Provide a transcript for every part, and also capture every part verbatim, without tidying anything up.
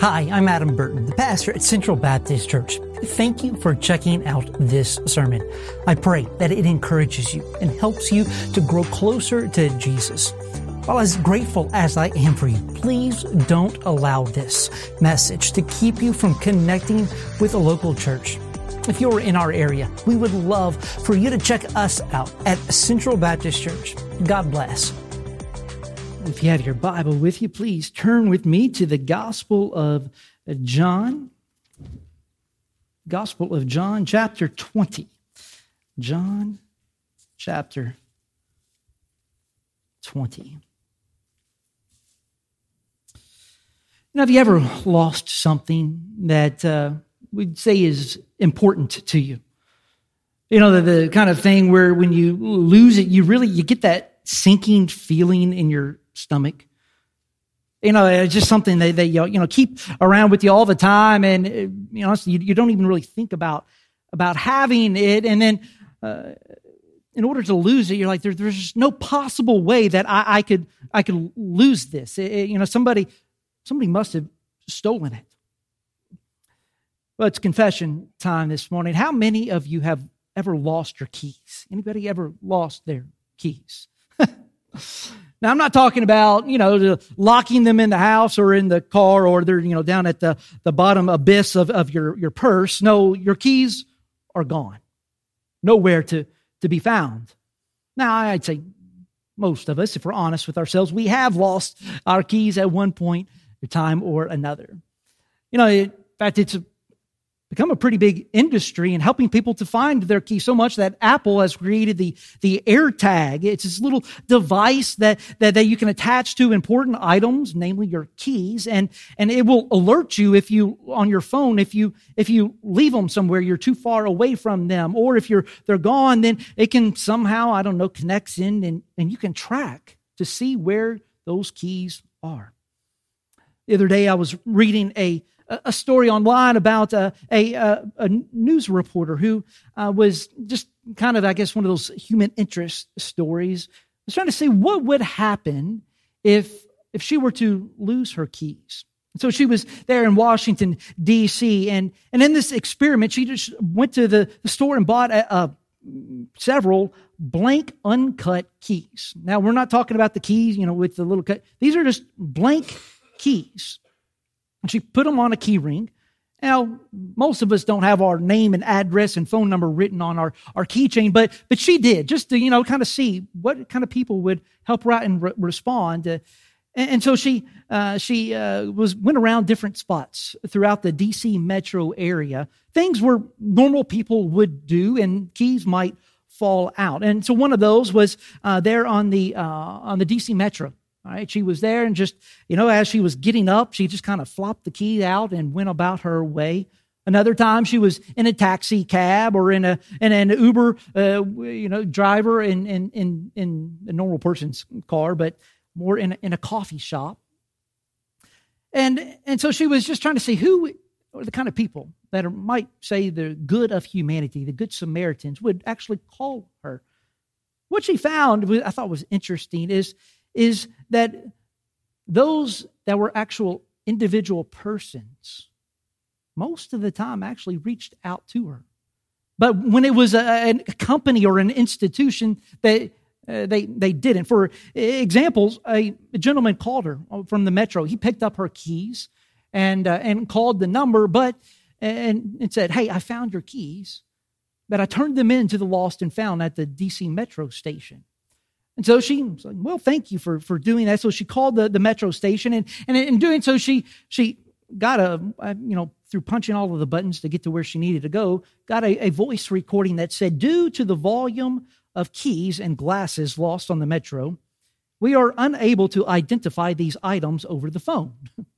Hi, I'm Adam Burton, the pastor at Central Baptist Church. Thank you for checking out this sermon. I pray that it encourages you and helps you to grow closer to Jesus. While as grateful as I am for you, please don't allow this message to keep you from connecting with a local church. If you're in our area, we would love for you to check us out at Central Baptist Church. God bless. If you have your Bible with you, please turn with me to the Gospel of John. Gospel of John, chapter twenty. John, chapter twenty. Now, have you ever lost something that uh, we'd say is important to you? You know, the, the kind of thing where when you lose it, you really, you get that sinking feeling in your stomach. You know, it's just something that they, you know, keep around with you all the time. And, you know, you, you don't even really think about, about having it. And then, uh, in order to lose it, you're like, there, there's just no possible way that I, I could, I could lose this. It, it, you know, somebody, somebody must have stolen it. Well, it's confession time this morning. How many of you have ever lost your keys? Anybody ever lost their keys? Now, I'm not talking about, you know, the locking them in the house or in the car, or they're, you know, down at the, the bottom abyss of, of your, your purse. No, your keys are gone. Nowhere to, to be found. Now, I'd say most of us, if we're honest with ourselves, we have lost our keys at one point in time or another. You know, in fact, it's a become a pretty big industry in helping people to find their keys, so much that Apple has created the, the AirTag. It's this little device that, that, that you can attach to important items, namely your keys, and, and it will alert you if you, on your phone, if you, if you leave them somewhere, you're too far away from them, or if you're, they're gone, then it can somehow, I don't know, connects in and, and you can track to see where those keys are. The other day I was reading a a story online about a, a, a news reporter who uh, was just kind of, I guess, one of those human interest stories. I was trying to see what would happen if if she were to lose her keys. So she was there in Washington, D C, and, and in this experiment, she just went to the, the store and bought a, a, several blank, uncut keys. Now, we're not talking about the keys, you know, with the little cut. These are just blank keys. And she put them on a key ring. Now, most of us don't have our name and address and phone number written on our, our keychain, but but she did, just to, you know, kind of see what kind of people would help her out and re- respond. Uh, and, and so she uh, she uh, was went around different spots throughout the D C metro area, things where normal people would do, and keys might fall out. And so one of those was uh, there on the uh, on the D C metro. All right, she was there, and just, you know, as she was getting up, she just kind of flopped the key out and went about her way. Another time, she was in a taxi cab or in a in an Uber, uh, you know, driver in in in in a normal person's car, but more in a, in a coffee shop. And and so she was just trying to see who are the kind of people that are, might say the good of humanity, the good Samaritans, would actually call her. What she found, I thought was interesting, is. is that those that were actual individual persons, most of the time actually reached out to her. But when it was a, a company or an institution, they, uh, they, they didn't. For examples, a, a gentleman called her from the metro. He picked up her keys and, uh, and called the number, but and, and said, "Hey, I found your keys, but I turned them in to the lost and found at the D C metro station." And so she was like, "Well, thank you for, for doing that." So she called the, the metro station, and, and in doing so, she she got a, a, you know, through punching all of the buttons to get to where she needed to go, got a, a voice recording that said, "Due to the volume of keys and glasses lost on the metro, we are unable to identify these items over the phone."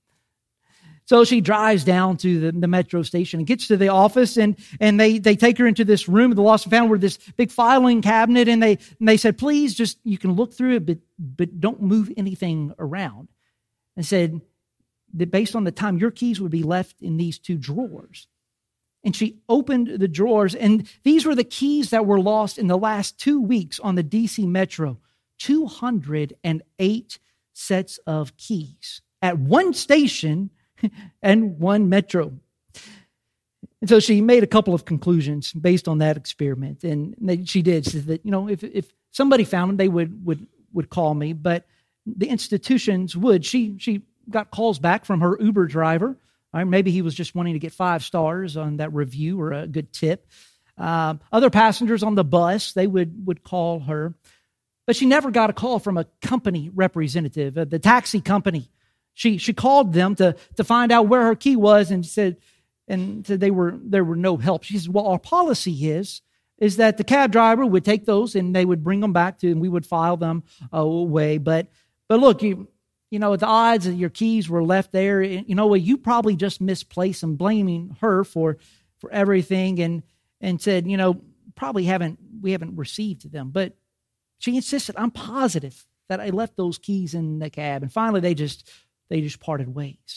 So she drives down to the, the metro station and gets to the office, and, and they, they take her into this room of the lost and found, where this big filing cabinet, and they and they said, "Please, just, you can look through it, but but don't move anything around." And said that based on the time, your keys would be left in these two drawers. And she opened the drawers, and these were the keys that were lost in the last two weeks on the D C metro. two hundred eight sets of keys at one station and one Metro. And so she made a couple of conclusions based on that experiment. And they, she did, said that, you know, if, if somebody found them, they would, would, would call me, but the institutions would. She, she got calls back from her Uber driver. Or maybe he was just wanting to get five stars on that review or a good tip. Um, other passengers on the bus, they would, would call her. But she never got a call from a company representative, uh, the taxi company. She she called them to, to find out where her key was and said, and said they were there were no help. She said, well, our policy is, is that the cab driver would take those and they would bring them back to, and we would file them away. But but look, you you know, the odds that your keys were left there, you know, you probably just misplaced them, blaming her for for everything, and and said, you know, probably haven't we haven't received them. But she insisted, I'm positive that I left those keys in the cab. And finally, they just they just parted ways.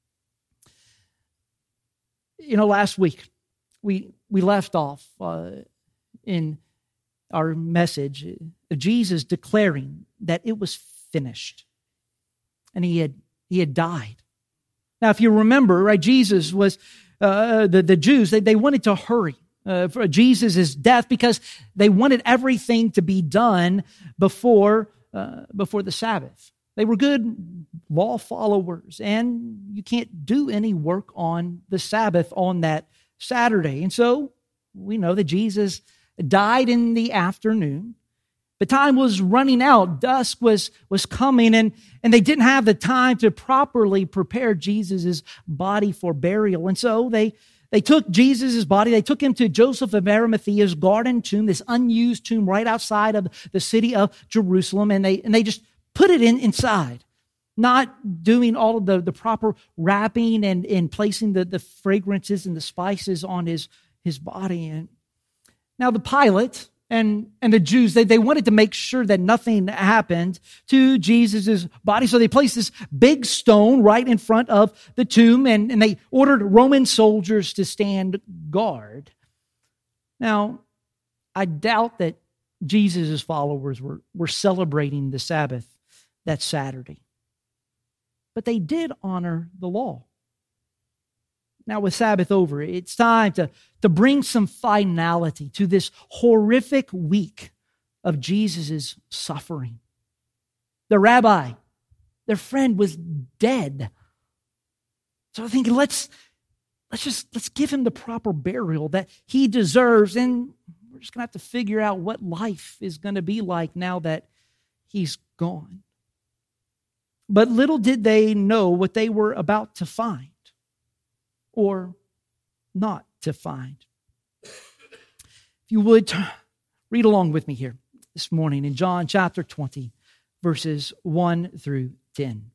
You know, last week we we left off uh, in our message of Jesus declaring that it was finished, and he had he had died. Now, if you remember, right, Jesus was uh, the the Jews. They they wanted to hurry Uh, for Jesus' death because they wanted everything to be done before uh, before the Sabbath. They were good law followers, and you can't do any work on the Sabbath on that Saturday. And so we know that Jesus died in the afternoon. The time was running out. Dusk was, was coming, and, and they didn't have the time to properly prepare Jesus' body for burial. And so they They took Jesus' body, they took him to Joseph of Arimathea's garden tomb, this unused tomb right outside of the city of Jerusalem, and they and they just put it in inside, not doing all of the, the proper wrapping and, and placing the, the fragrances and the spices on his, his body. And now the Pilate and, and the Jews, they, they wanted to make sure that nothing happened to Jesus' body. So they placed this big stone right in front of the tomb, and, and they ordered Roman soldiers to stand guard. Now, I doubt that Jesus' followers were, were celebrating the Sabbath that Saturday. But they did honor the law. Now, with Sabbath over, it's time to, to bring some finality to this horrific week of Jesus' suffering. The rabbi, their friend, was dead. So I'm thinking, let's, let's just let's give him the proper burial that he deserves, and we're just going to have to figure out what life is going to be like now that he's gone. But little did they know what they were about to find. Or not to find. If you would, read along with me here this morning in John chapter twenty, verses one through ten.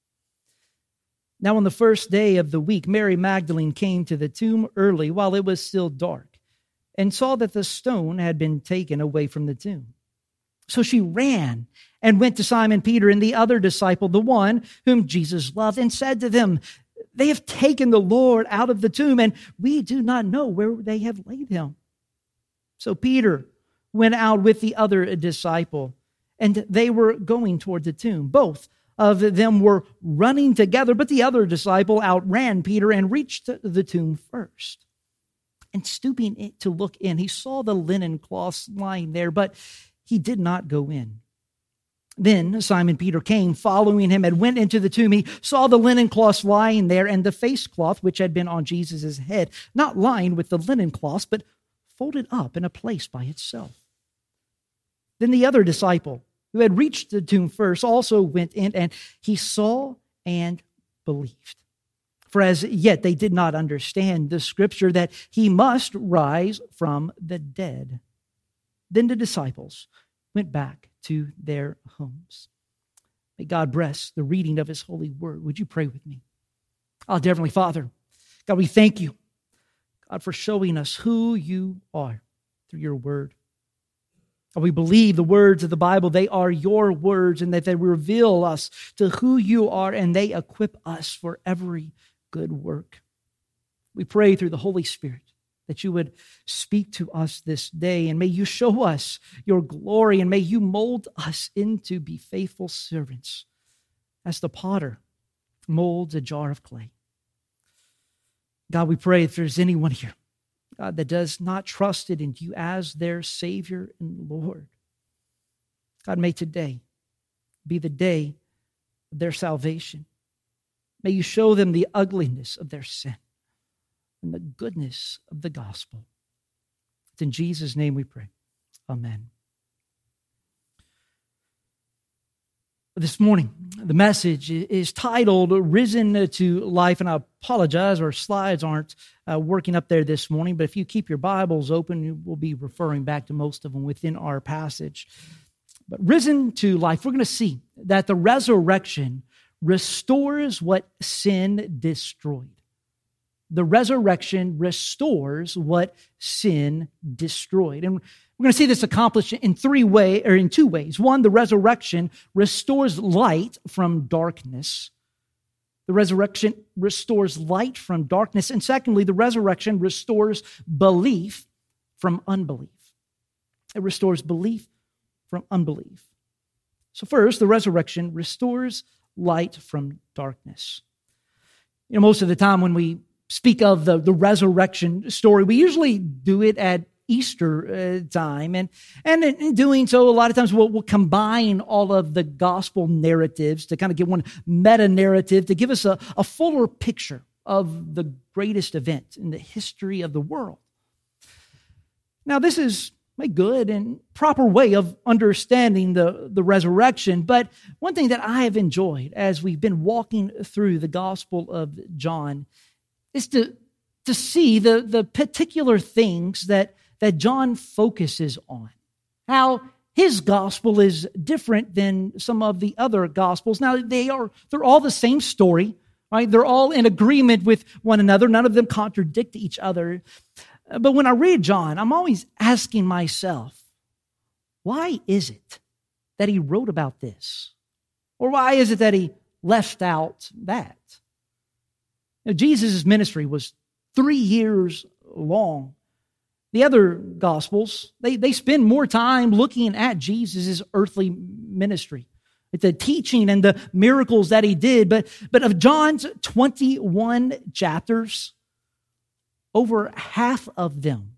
Now on the first day of the week, Mary Magdalene came to the tomb early while it was still dark, and saw that the stone had been taken away from the tomb. So she ran and went to Simon Peter and the other disciple, the one whom Jesus loved, and said to them, they have taken the Lord out of the tomb, and we do not know where they have laid him. So Peter went out with the other disciple, and they were going toward the tomb. Both of them were running together, but the other disciple outran Peter and reached the tomb first. And stooping to look in, he saw the linen cloths lying there, but he did not go in. Then Simon Peter came, following him, and went into the tomb. He saw the linen cloths lying there, and the face cloth which had been on Jesus' head, not lying with the linen cloths, but folded up in a place by itself. Then the other disciple, who had reached the tomb first, also went in, and he saw and believed. For as yet they did not understand the scripture that he must rise from the dead. Then the disciples went back to their homes. May God bless the reading of his holy word. Would you pray with me? Oh, dear Heavenly Father, God, we thank you, God, for showing us who you are through your word. God, we believe the words of the Bible, they are your words, and that they reveal us to who you are, and they equip us for every good work. We pray through the Holy Spirit that you would speak to us this day, and may you show us your glory, and may you mold us into be faithful servants as the potter molds a jar of clay. God, we pray if there's anyone here, God, that does not trust it in you as their Savior and Lord, God, may today be the day of their salvation. May you show them the ugliness of their sin and the goodness of the gospel. It's in Jesus' name we pray. Amen. This morning, the message is titled Risen to Life, and I apologize, our slides aren't uh, working up there this morning, but if you keep your Bibles open, we'll be referring back to most of them within our passage. But risen to life, we're going to see that the resurrection restores what sin destroyed. The resurrection restores what sin destroyed. And we're going to see this accomplished in three ways, or in two ways. One, the resurrection restores light from darkness. The resurrection restores light from darkness. And secondly, the resurrection restores belief from unbelief. It restores belief from unbelief. So first, the resurrection restores light from darkness. You know, most of the time when we speak of the, the resurrection story, we usually do it at Easter uh, time. And, and in doing so, a lot of times we'll, we'll combine all of the gospel narratives to kind of get one meta-narrative to give us a, a fuller picture of the greatest event in the history of the world. Now, this is a good and proper way of understanding the, the resurrection. But one thing that I have enjoyed as we've been walking through the Gospel of John is to, to see the, the particular things that, that John focuses on. How his gospel is different than some of the other gospels. Now, they are, they're all the same story, right? They're all in agreement with one another. None of them contradict each other. But when I read John, I'm always asking myself, why is it that he wrote about this? Or why is it that he left out that? You know, Jesus' ministry was three years long. The other Gospels, they, they spend more time looking at Jesus' earthly ministry, at the teaching and the miracles that he did. But, but of John's twenty-one chapters, over half of them,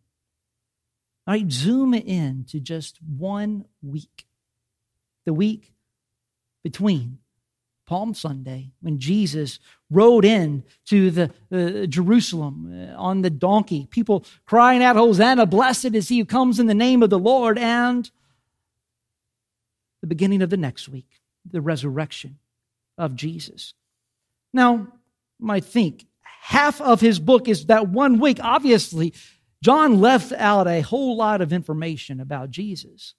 I zoom in to just one week. The week between Palm Sunday, when Jesus rode in to the uh, Jerusalem uh, on the donkey, people crying out, Hosanna, blessed is he who comes in the name of the Lord, and the beginning of the next week, the resurrection of Jesus. Now, you might think, half of his book is that one week. Obviously, John left out a whole lot of information about Jesus.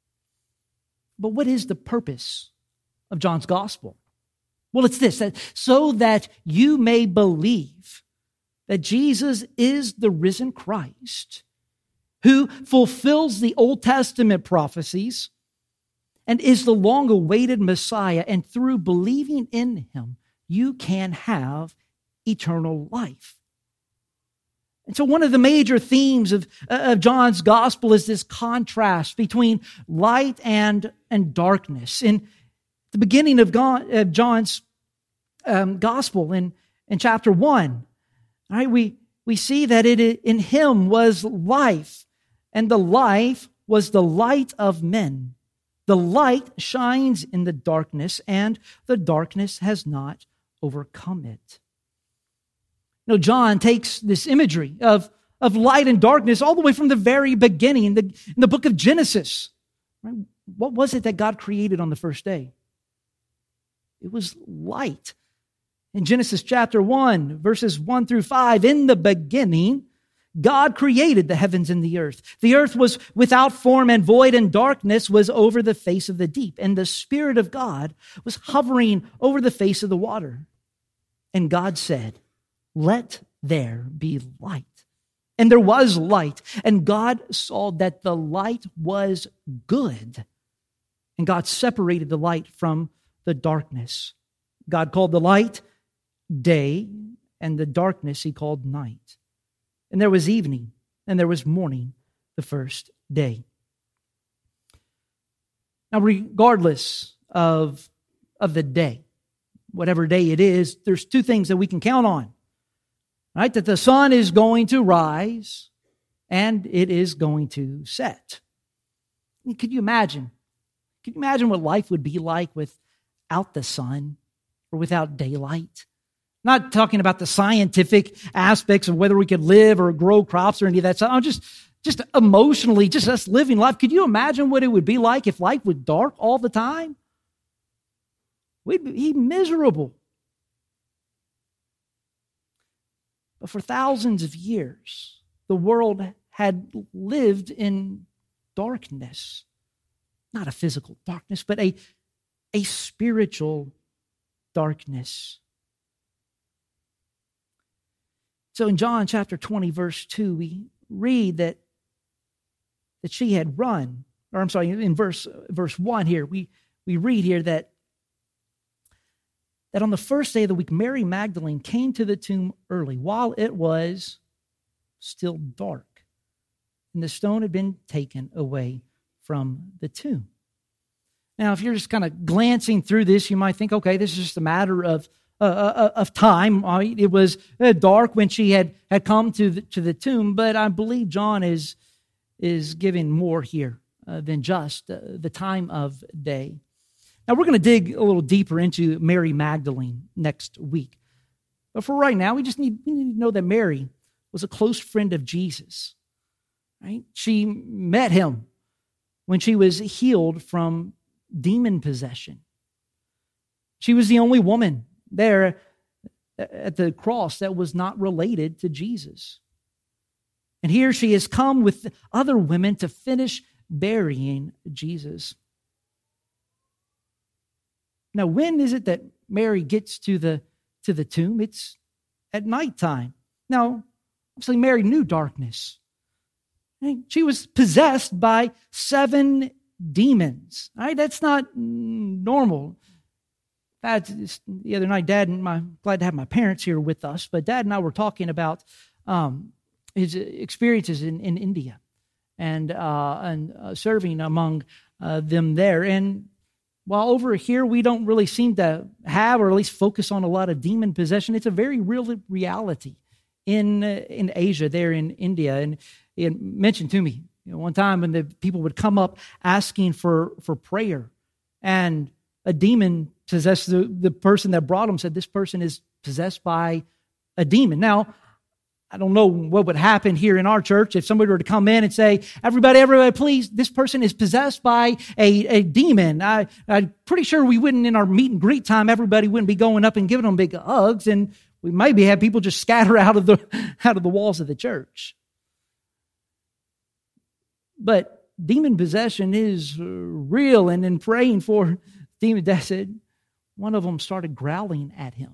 But what is the purpose of John's gospel? Well, it's this, that so that you may believe that Jesus is the risen Christ who fulfills the Old Testament prophecies and is the long-awaited Messiah. And through believing in him, you can have eternal life. And so one of the major themes of, of John's gospel is this contrast between light and, and darkness. In the beginning of, God, of John's um, gospel, in, in chapter one, all right, we, we see that it, in him was life, and the life was the light of men. The light shines in the darkness, and the darkness has not overcome it. You know, John takes this imagery of, of light and darkness all the way from the very beginning, in the, in the book of Genesis. Right? What was it that God created on the first day? It was light. In Genesis chapter one, verses one through five, in the beginning, God created the heavens and the earth. The earth was without form and void, and darkness was over the face of the deep. And the Spirit of God was hovering over the face of the water. And God said, let there be light. And there was light. And God saw that the light was good. And God separated the light from the darkness. God called the light day, and the darkness he called night. And there was evening, and there was morning the first day. Now, regardless of, of the day, whatever day it is, there's two things that we can count on. right? That the sun is going to rise and it is going to set. I mean, could you imagine? Could you imagine what life would be like without the sun or without daylight? Not talking about the scientific aspects of whether we could live or grow crops or any of that stuff. I'm just, just emotionally, just us living life. Could you imagine what it would be like if life was dark all the time? We'd be miserable. But for thousands of years, the world had lived in darkness. Not a physical darkness, but a, a spiritual darkness. So in John chapter twenty, verse two, we read that, that she had run, or I'm sorry, in verse, verse one here, we, we read here that, that on the first day of the week, Mary Magdalene came to the tomb early while it was still dark, and the stone had been taken away from the tomb. Now, if you're just kind of glancing through this, you might think, okay, this is just a matter of uh, of time. It was dark when she had, had come to the, to the tomb, but I believe John is, is giving more here uh, than just uh, the time of day. Now, we're going to dig a little deeper into Mary Magdalene next week. But for right now, we just need, we need to know that Mary was a close friend of Jesus. Right? She met him when she was healed from demon possession. She was the only woman there at the cross that was not related to Jesus. And here she has come with other women to finish burying Jesus. Now, when is it that Mary gets to the, to the tomb? It's at nighttime. Now, obviously Mary knew darkness. She was possessed by seven demons. Right? That's not normal. In fact, the other night, Dad and my glad to have my parents here with us, but Dad and I were talking about um, his experiences in, in India and uh, and uh, serving among uh, them there. And while over here we don't really seem to have, or at least focus on, a lot of demon possession, it's a very real reality in uh, in Asia, there in India. And it mentioned to me, you know, one time when the people would come up asking for, for prayer, and a demon possessed the, the person that brought them, said this person is possessed by a demon. Now, I don't know what would happen here in our church if somebody were to come in and say, everybody, everybody, please, this person is possessed by a, a demon. I, I'm pretty sure we wouldn't, in our meet and greet time, everybody wouldn't be going up and giving them big hugs, and we maybe have people just scatter out of the out of the walls of the church. But demon possession is real, and in praying for demon, Dad said one of them started growling at him.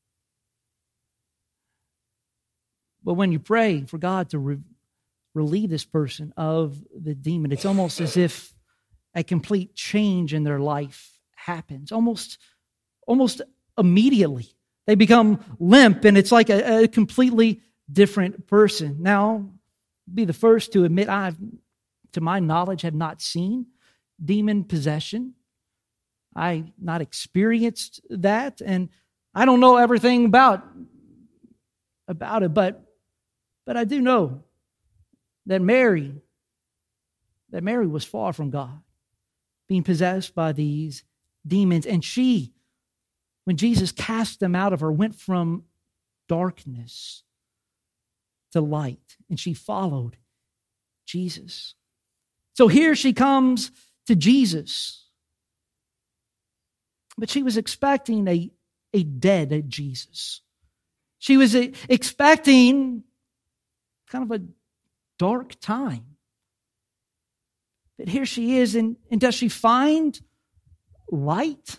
But when you pray for God to re- relieve this person of the demon, it's almost as if a complete change in their life happens, almost, almost immediately. They become limp, and it's like a, a completely different person. Now, I'll be the first to admit, I've, to my knowledge, have not seen demon possession. I've not experienced that, and I don't know everything about, about it, but But I do know that Mary, that Mary was far from God, being possessed by these demons. And she, when Jesus cast them out of her, went from darkness to light. And she followed Jesus. So here she comes to Jesus. But she was expecting a, a dead Jesus. She was expecting kind of a dark time. But here she is, and, and does she find light?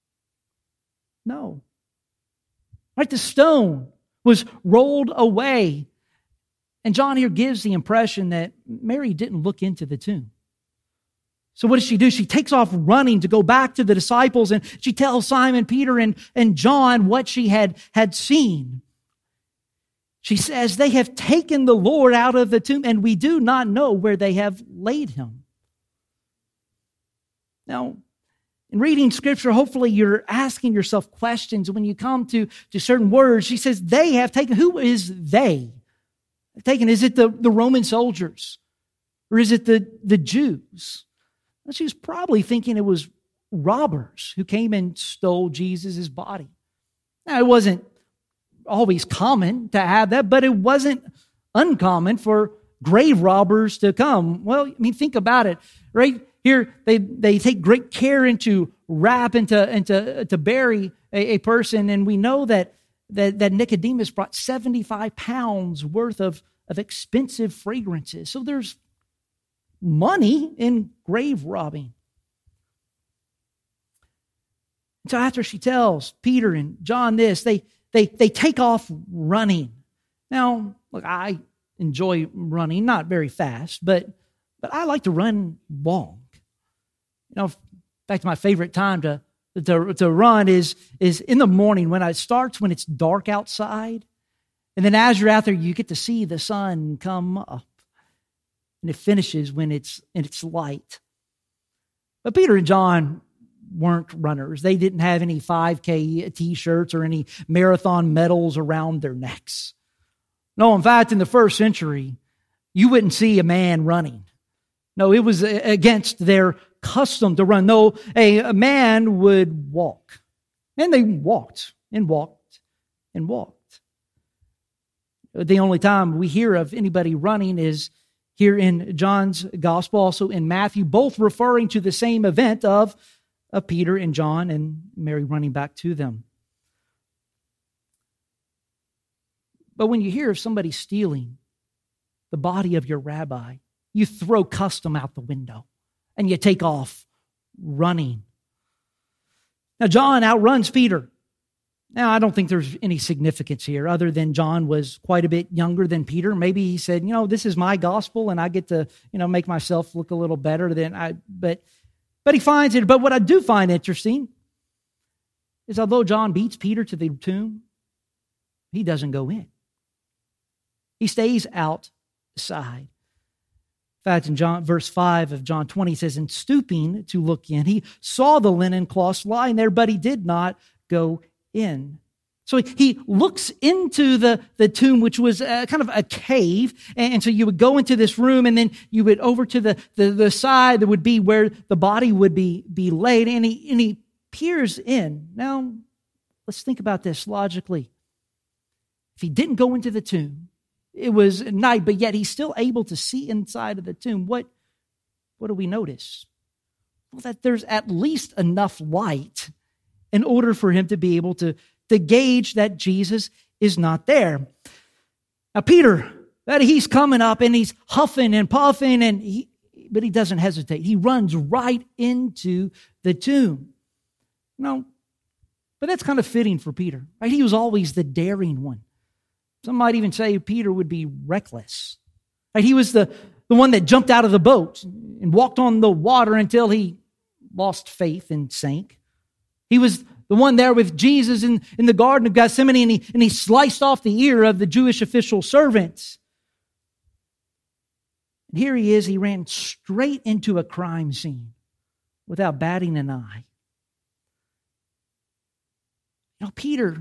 No. Right, the stone was rolled away. And John here gives the impression that Mary didn't look into the tomb. So what does she do? She takes off running to go back to the disciples, and she tells Simon, Peter, and, and John what she had, had seen. She says, they have taken the Lord out of the tomb, and we do not know where they have laid him. Now, In reading Scripture, hopefully you're asking yourself questions when you come to, to certain words. She says, they have taken. Who is they? Taken, is it the, the Roman soldiers? Or is it the, the Jews? Well, she was probably thinking it was robbers who came and stole Jesus' body. Now, it wasn't always common to have that, but it wasn't uncommon for grave robbers to come. Well, I mean, think about it, right? Here, they, they take great care into wrap and to, and to, to bury a, a person, and we know that, that, that Nicodemus brought seventy-five pounds worth of, of expensive fragrances. So there's money in grave robbing. So after she tells Peter and John this, they, they, they take off running. Now, look, I enjoy running, not very fast, but, but I like to run long. You know, in fact, my favorite time to, to, to run is, is in the morning when it starts, when it's dark outside. And then as you're out there, you get to see the sun come up. And it finishes when it's, and it's light. But Peter and John weren't runners. They didn't have any five K t-shirts or any marathon medals around their necks. No, in fact, in the first century, you wouldn't see a man running. No, it was against their custom to run. No, a, a man would walk. And they walked and walked and walked. The only time we hear of anybody running is here in John's gospel, also in Matthew, both referring to the same event of, of Peter and John and Mary running back to them. But when you hear of somebody stealing the body of your rabbi, you throw custom out the window and you take off running. Now, John outruns Peter. Now, I don't think there's any significance here other than John was quite a bit younger than Peter. Maybe he said, you know, this is my gospel and I get to, you know, make myself look a little better than I, but, but he finds it. But what I do find interesting is although John beats Peter to the tomb, he doesn't go in. He stays outside. In fact, in John, verse five of John twenty, he says, and stooping to look in, he saw the linen cloths lying there, but he did not go in. So he looks into the, the tomb, which was a, kind of a cave. And, and so you would go into this room and then you would over to the, the, the side that would be where the body would be, be laid. And he, and he peers in. Now, let's think about this logically. If he didn't go into the tomb, it was night, but yet he's still able to see inside of the tomb. What, what do we notice? Well, that there's at least enough light in order for him to be able to, to gauge that Jesus is not there. Now, Peter, that he's coming up and he's huffing and puffing, and he, but he doesn't hesitate. He runs right into the tomb. No, but that's kind of fitting for Peter, right? He was always the daring one. Some might even say Peter would be reckless. Right? He was the, the one that jumped out of the boat and walked on the water until he lost faith and sank. He was the one there with Jesus in, in the Garden of Gethsemane, and he, and he sliced off the ear of the Jewish official servants. And here he is, he ran straight into a crime scene without batting an eye. You know, Peter,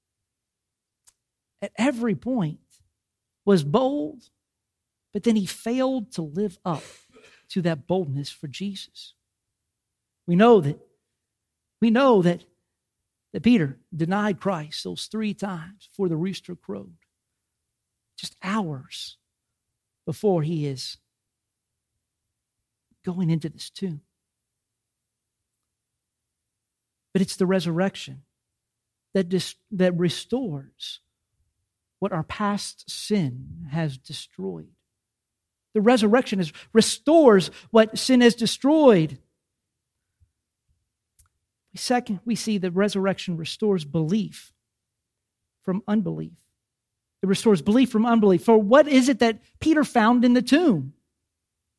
at every point, was bold, but then he failed to live up to that boldness for Jesus. We know that We know that, that Peter denied Christ those three times before the rooster crowed. Just hours before he is going into this tomb. But it's the resurrection that, dis- that restores what our past sin has destroyed. The resurrection is, restores what sin has destroyed. Second, we see the resurrection restores belief from unbelief. It restores belief from unbelief. For what is it that Peter found in the tomb?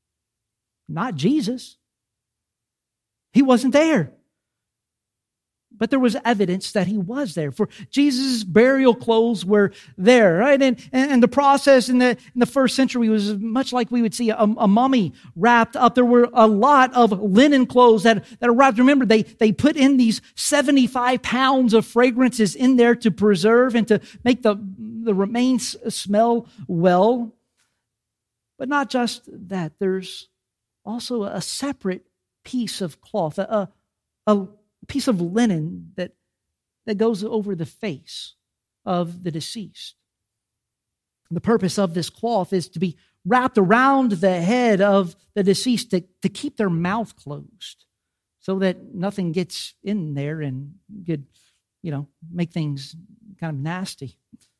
Not Jesus. He wasn't there. but there was evidence that he was there. For Jesus' burial clothes were there, right? And, and the process in the, in the first century was much like we would see a, a mummy wrapped up. There were a lot of linen clothes that, that are wrapped. Remember, they, they put in these seventy-five pounds of fragrances in there to preserve and to make the, the remains smell well. But not just that, there's also a separate piece of cloth, a, a piece of linen that, that goes over the face of the deceased. The purpose of this cloth is to be wrapped around the head of the deceased to, to keep their mouth closed so that nothing gets in there and could, you know, make things kind of nasty.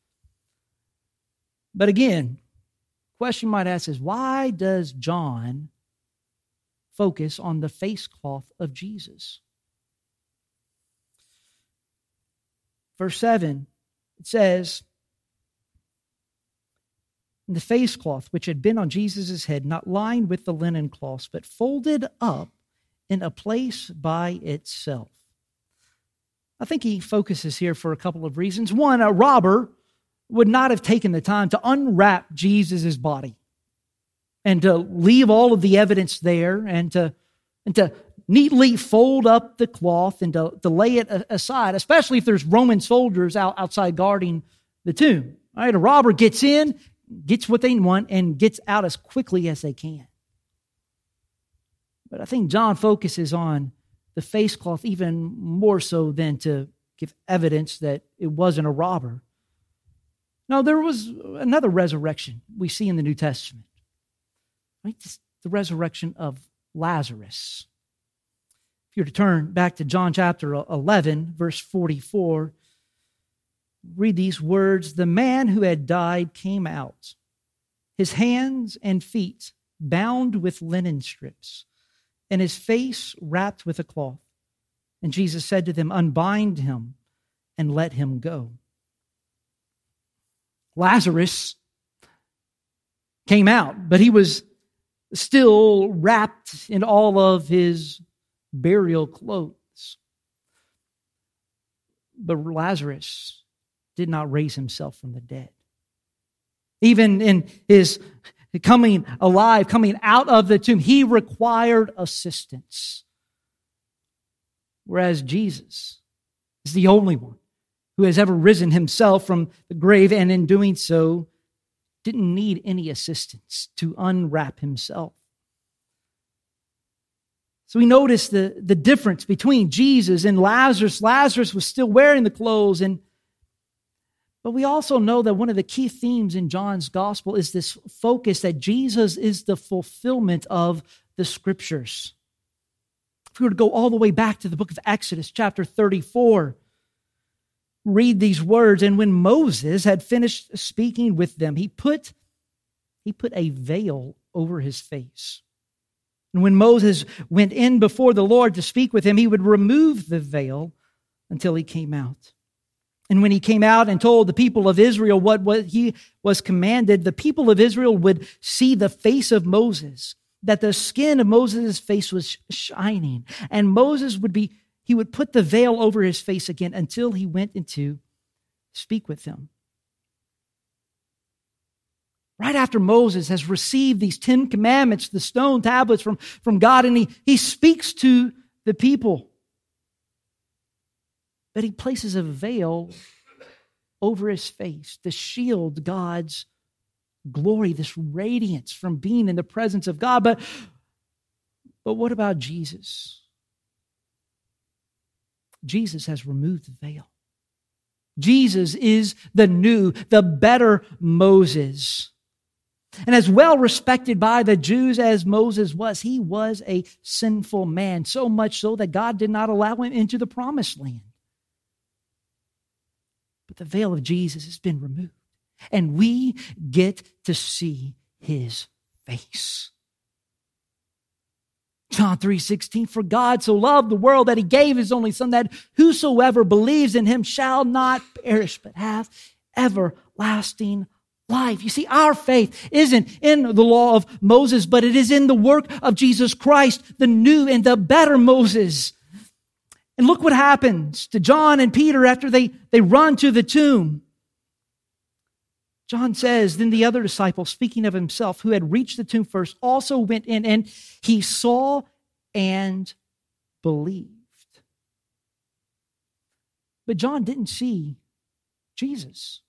But again, question you might ask is, why does John focus on the face cloth of Jesus? Verse seven, it says, the face cloth which had been on Jesus' head, not lined with the linen cloths, but folded up in a place by itself. I think he focuses here for a couple of reasons. One, a robber would not have taken the time to unwrap Jesus' body and to leave all of the evidence there and to, and to neatly fold up the cloth and to, to lay it aside, especially if there's Roman soldiers out, outside guarding the tomb. All right, a robber gets in, gets what they want, and gets out as quickly as they can. But I think John focuses on the face cloth even more so than to give evidence that it wasn't a robber. No, there was another resurrection we see in the New Testament. Right? The resurrection of Lazarus. If you were to turn back to John chapter eleven, verse forty-four, read these words. The man who had died came out, his hands and feet bound with linen strips, and his face wrapped with a cloth. And Jesus said to them, unbind him and let him go. Lazarus came out, but he was still wrapped in all of his burial clothes. But Lazarus did not raise himself from the dead. Even in his coming alive, coming out of the tomb, he required assistance. Whereas Jesus is the only one who has ever risen himself from the grave, and in doing so, didn't need any assistance to unwrap himself. So we notice the, the difference between Jesus and Lazarus. Lazarus was still wearing the clothes, and but we also know that one of the key themes in John's gospel is this focus that Jesus is the fulfillment of the Scriptures. If we were to go all the way back to the book of Exodus, chapter thirty-four, read these words, and when Moses had finished speaking with them, he put, he put a veil over his face. And when Moses went in before the Lord to speak with him, he would remove the veil until he came out. And when he came out and told the people of Israel what, what he was commanded, the people of Israel would see the face of Moses, that the skin of Moses' face was shining. And Moses would be, he would put the veil over his face again until he went in to speak with them. Right after Moses has received these Ten Commandments, the stone tablets from, from God, and he, he speaks to the people. But he places a veil over his face to shield God's glory, this radiance from being in the presence of God. But, but what about Jesus? Jesus has removed the veil. Jesus is the new, the better Moses. And as well respected by the Jews as Moses was, he was a sinful man, so much so that God did not allow him into the promised land. But the veil of Jesus has been removed, and we get to see his face. John three sixteen, for God so loved the world that he gave his only Son, that whosoever believes in him shall not perish, but have everlasting life. You see, our faith isn't in the law of Moses, but it is in the work of Jesus Christ, the new and the better Moses. And look what happens to John and Peter after they, they run to the tomb. John says, then the other disciple, speaking of himself, who had reached the tomb first, also went in, and he saw and believed. But John didn't see Jesus.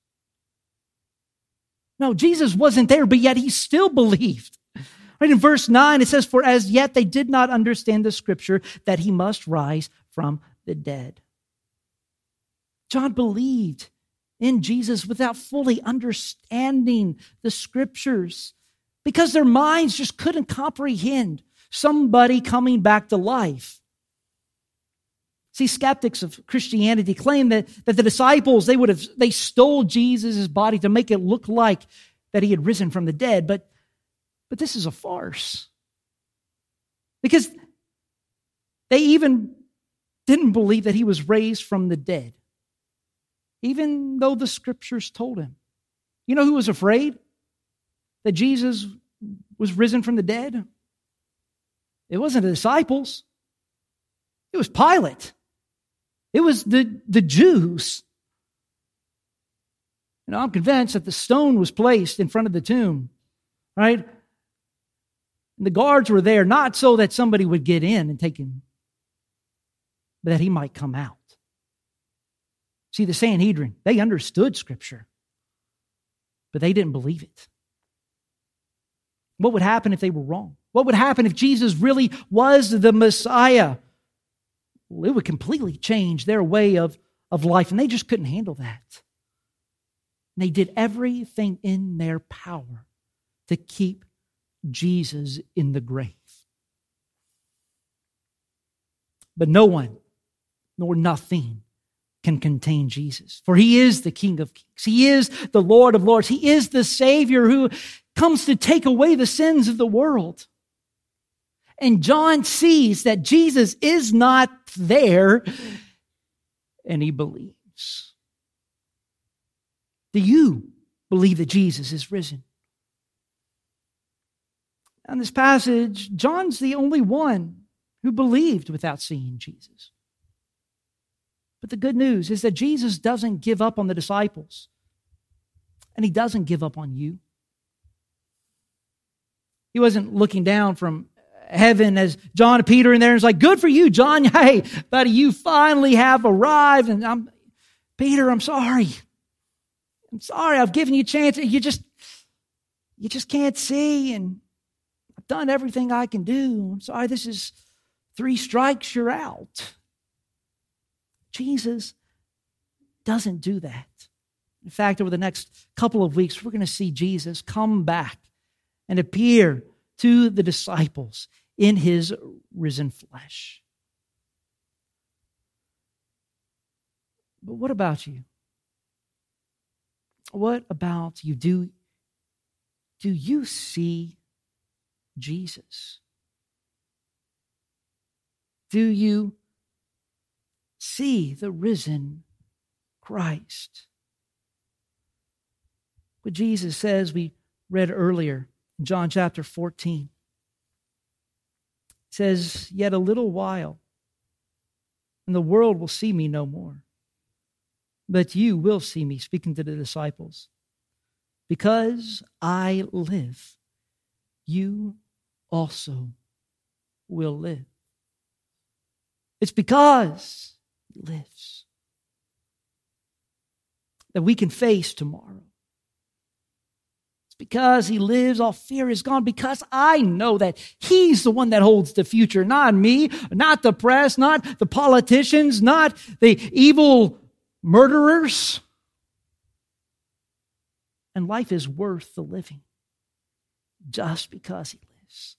No, Jesus wasn't there, but yet he still believed. Right in verse nine, it says, for as yet they did not understand the scripture that he must rise from the dead. John believed in Jesus without fully understanding the scriptures because their minds just couldn't comprehend somebody coming back to life. See, skeptics of Christianity claim that, that the disciples, they would have, they stole Jesus' body to make it look like that he had risen from the dead, but, but this is a farce. Because they even didn't believe that he was raised from the dead, even though the scriptures told him. You know who was afraid that Jesus was risen from the dead? It wasn't the disciples. It was Pilate. It was the, the Jews. You know, I'm convinced that the stone was placed in front of the tomb, right? And the guards were there not so that somebody would get in and take him, but that he might come out. See, the Sanhedrin, they understood Scripture, but they didn't believe it. What would happen if they were wrong? What would happen if Jesus really was the Messiah? Well, it would completely change their way of, of life, and they just couldn't handle that. And they did everything in their power to keep Jesus in the grave. But no one, nor nothing, can contain Jesus. For he is the King of Kings. He is the Lord of Lords. He is the Savior who comes to take away the sins of the world. And John sees that Jesus is not there, and he believes. Do you believe that Jesus is risen? In this passage, John's the only one who believed without seeing Jesus. But the good news is that Jesus doesn't give up on the disciples, and he doesn't give up on you. He wasn't looking down from heaven as John and Peter in there and it's like, good for you, John. Hey, buddy, you finally have arrived. And I'm, Peter, I'm sorry. I'm sorry. I've given you a chance. You just, you just can't see. And I've done everything I can do. I'm sorry. This is three strikes, you're out. Jesus doesn't do that. In fact, over the next couple of weeks, we're going to see Jesus come back and appear to the disciples in his risen flesh. But what about you? What about you? Do, do you see Jesus? Do you see the risen Christ? What Jesus says, we read earlier in John chapter fourteen. It says, yet a little while, and the world will see me no more. But you will see me, speaking to the disciples. Because I live, you also will live. It's because he lives that we can face tomorrow. Because he lives, all fear is gone. Because I know that he's the one that holds the future, not me, not the press, not the politicians, not the evil murderers. And life is worth the living just because he lives.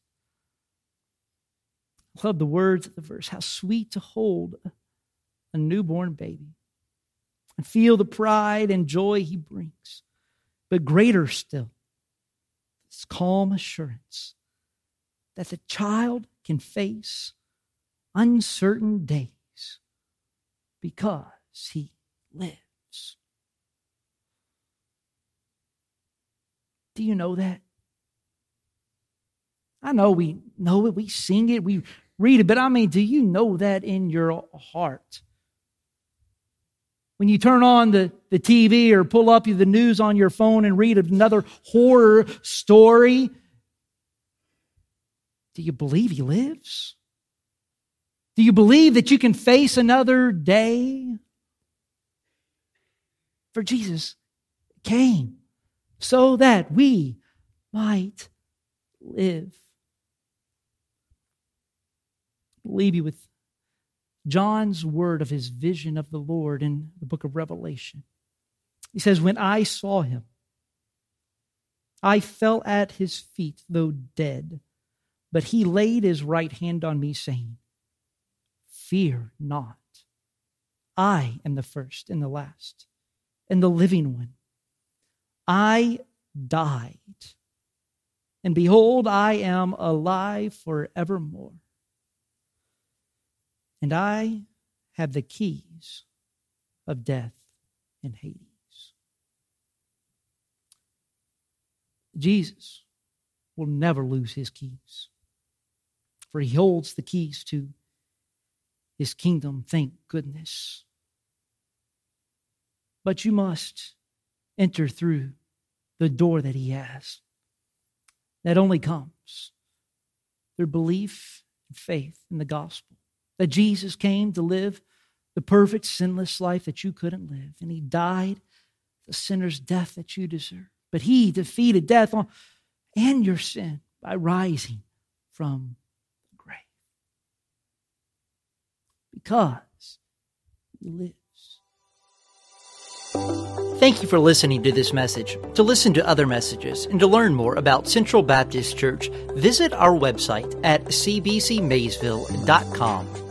I love the words of the verse. How sweet to hold a newborn baby and feel the pride and joy he brings. But greater still, this calm assurance that the child can face uncertain days because he lives. Do you know that? I know we know it, we sing it, we read it, but I mean, do you know that in your heart? When you turn on the, the T V or pull up the news on your phone and read another horror story, do you believe He lives? Do you believe that you can face another day? For Jesus came so that we might live. I'll leave you with John's word of his vision of the Lord in the book of Revelation. He says, when I saw Him, I fell at His feet, though dead. But He laid His right hand on me, saying, fear not. I am the first and the last, and the living one. I died, and behold, I am alive forevermore. And I have the keys of death and Hades. Jesus will never lose His keys, for He holds the keys to His kingdom, thank goodness. But you must enter through the door that He has. That only comes through belief and faith in the gospel. That Jesus came to live the perfect, sinless life that you couldn't live. And He died the sinner's death that you deserve. But He defeated death on, and your sin by rising from the grave. Because He lives. Thank you for listening to this message. To listen to other messages and to learn more about Central Baptist Church, visit our website at c b c maysville dot com.